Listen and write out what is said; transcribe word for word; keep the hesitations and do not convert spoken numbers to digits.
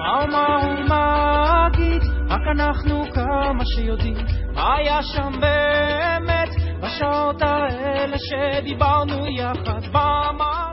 מה אומר ומה אגיד, רק אנחנו כמה שיודעים מה היה שם באמת בשעות האלה שדיברנו יחד במה